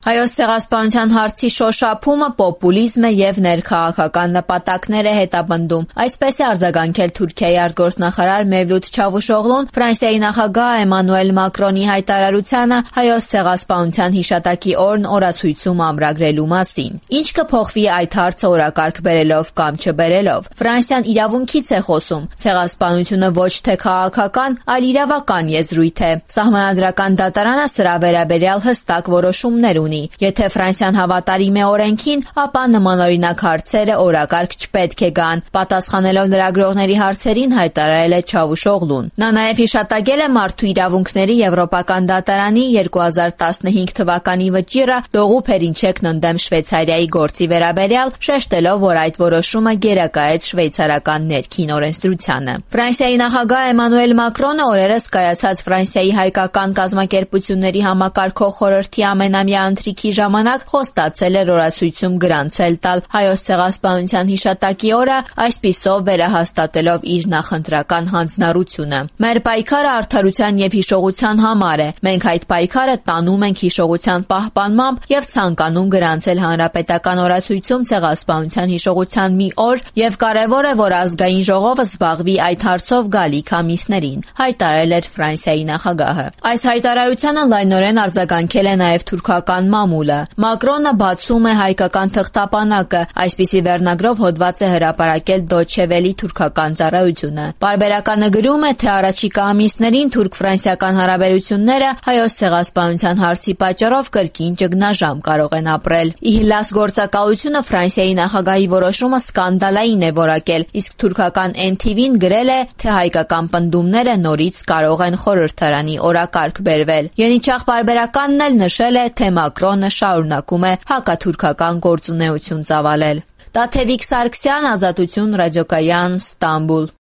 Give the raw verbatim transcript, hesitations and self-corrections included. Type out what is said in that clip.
Հայոց ցեղասպանության հարցի շոշափումը պոպուլիզմ է եւ ներքաղաքական նպատակներ է հետապնդում։ Այսպես է արձագանքել Թուրքիայի արտգործնախարար Մևլութ Չավուշօղլուն Ֆրանսիայի նախագահ Էմանուել Մակրոնի հայտարարությանը Հայոց ցեղասպանության հիշատակի օրն օրացույցում ամրագրելու մասին։ Ինչ կփոխվի այդ հարցը օրակարգ բերելով կամ չբերելով։ Ֆրանսիան իրավունքից է խոսում։ Ցեղասպանությունը ոչ թե քաղաքական, այլ իրավական եզրույթ է։ Սահմանադրական դատարանը սրա վերաբերյալ հստակ որոշումներ ունի։ Եթե Ֆրանսիան հավատարիմ է օրենքին, ապա նմանօրինակ հարցերը օրակարգ չպետք է գան, պատասխանելով լրագրողների հարցերին հայտարարել է Չավուշօղլուն։ Նա նաև հիշատակել է մարդու իրավունքների եվրոպական դատարանի երկու հազար տասնհինգ թվականի վճիռը Դողու Փերինչեկն ընդդեմ Շվեյցարիայի գործի վերաբերյալ, շեշտելով, որ այդ որոշումը գերակայեց շվեյցարական ներքին օրենսդրությանը։ Ֆրանսիայի նախագահ Էմանուել Մակրոնը օրերս կայացած Ֆրանսիայի հայկական կազմակերպությունների համակարգող խորհրդի ամենամյա ընթրիքի ժամանակ խոստացել էր օրացույցում գրանցել տալ Հայոց ցեղասպանության հիշատակի օրը, այսպիսով վերահաստատելով իր նախընտրական հանձնառությունը։ Մեր պայքարը արդարության եւ հիշողության համար է։ Մենք այդ պայքարը տանում ենք հիշողության պահպանմամբ եւ ցանկանում գրանցել հանրապետական օրացույցում ցեղասպանության հիշողության մի օր եւ կարեւոր է, որ ազգային ժողովը զբաղվի այդ հարցով գալիք ամիսներին, հայտարարել էր Ֆրանսիայի նախագահը։ Այս հայտարարությանը լայնորեն արձագանքել է նաեւ թուրքական մամուլը։ Մակրոնը բացում է հայկական թղթապանակը, այսպիսի վերնագրով հոդված է հրապարակել Deutsche Welle թուրքական ծառայությունը։ Պարբերականը գրում է, թե առաջիկա ամիսներին թուրք-ֆրանսիական հարաբերությունները Հայոց ցեղասպանության հարցի պատճառով կրկին ճգնաժամ կարող են ապրել։ Իհլաս գործակալությունը Ֆրանսիայի նախագահի որոշումը սկանդալային է որակել, իսկ թուրքական N T V-ն գրել է, թե հայկական պնդումները նորից կարող են խորհրդարանի օրակարգ բերվել։ Ենիչախ պարբերականն էլ նշել է, թե Մակրոնը շարունակում է հակաթուրքական գործունեություն ծավալել։ Տաթևիկ Սարգսյան, Ազատություն ռադիոկայան, Ստամբուլ։